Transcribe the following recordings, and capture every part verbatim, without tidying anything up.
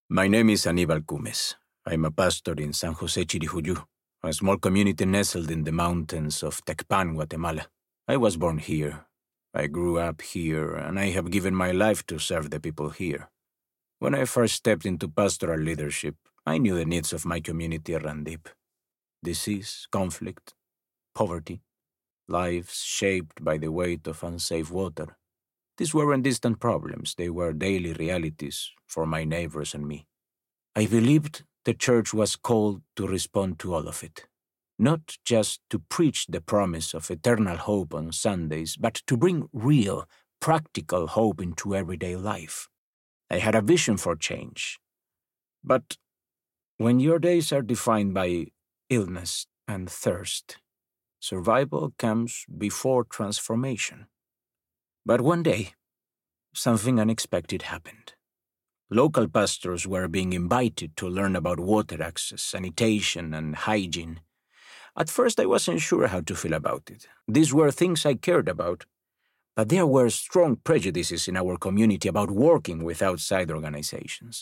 My name is Aníbal Cumes. I'm a pastor in San Jose Chiricuyú, a small community nestled in the mountains of Tecpan, Guatemala. I was born here. I grew up here, and I have given my life to serve the people here. When I first stepped into pastoral leadership, I knew the needs of my community ran deep. Disease, conflict, poverty, lives shaped by the weight of unsafe water. These weren't distant problems, they were daily realities for my neighbors and me. I believed the church was called to respond to all of it. Not just to preach the promise of eternal hope on Sundays, but to bring real, practical hope into everyday life. I had a vision for change. But when your days are defined by illness and thirst, survival comes before transformation. But one day, something unexpected happened. Local pastors were being invited to learn about water access, sanitation, and hygiene. At first, I wasn't sure how to feel about it. These were things I cared about, but there were strong prejudices in our community about working with outside organizations.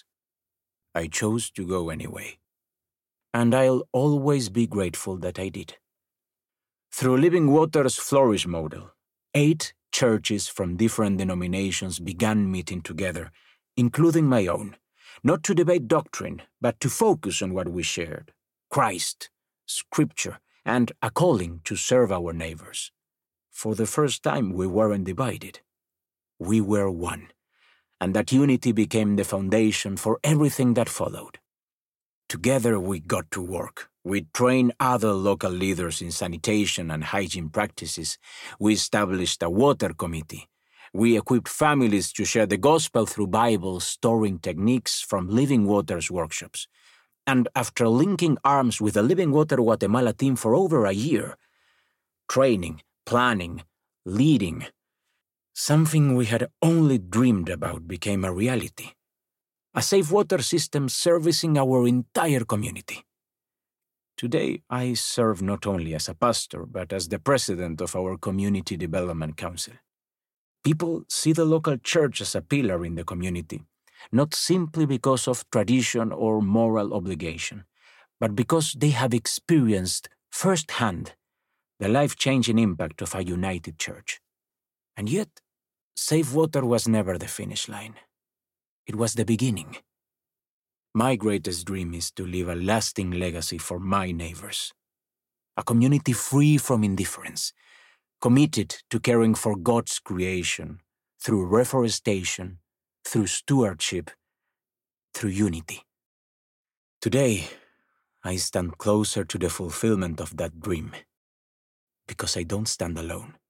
I chose to go anyway, and I'll always be grateful that I did. Through Living Water's Flourish model, eight churches from different denominations began meeting together, including my own, not to debate doctrine, but to focus on what we shared: Christ, Scripture, and a calling to serve our neighbors. For the first time, we weren't divided. We were one, and that unity became the foundation for everything that followed. Together, we got to work. We trained other local leaders in sanitation and hygiene practices. We established a water committee. We equipped families to share the gospel through Bible storing techniques from Living Waters workshops. And after linking arms with the Living Water Guatemala team for over a year, training, planning, leading, something we had only dreamed about became a reality. A safe water system servicing our entire community. Today, I serve not only as a pastor, but as the president of our Community Development Council. People see the local church as a pillar in the community, not simply because of tradition or moral obligation, but because they have experienced firsthand the life-changing impact of a united church. And yet, safe water was never the finish line. It was the beginning. My greatest dream is to leave a lasting legacy for my neighbors. A community free from indifference, committed to caring for God's creation through reforestation, through stewardship, through unity. Today, I stand closer to the fulfillment of that dream, because I don't stand alone.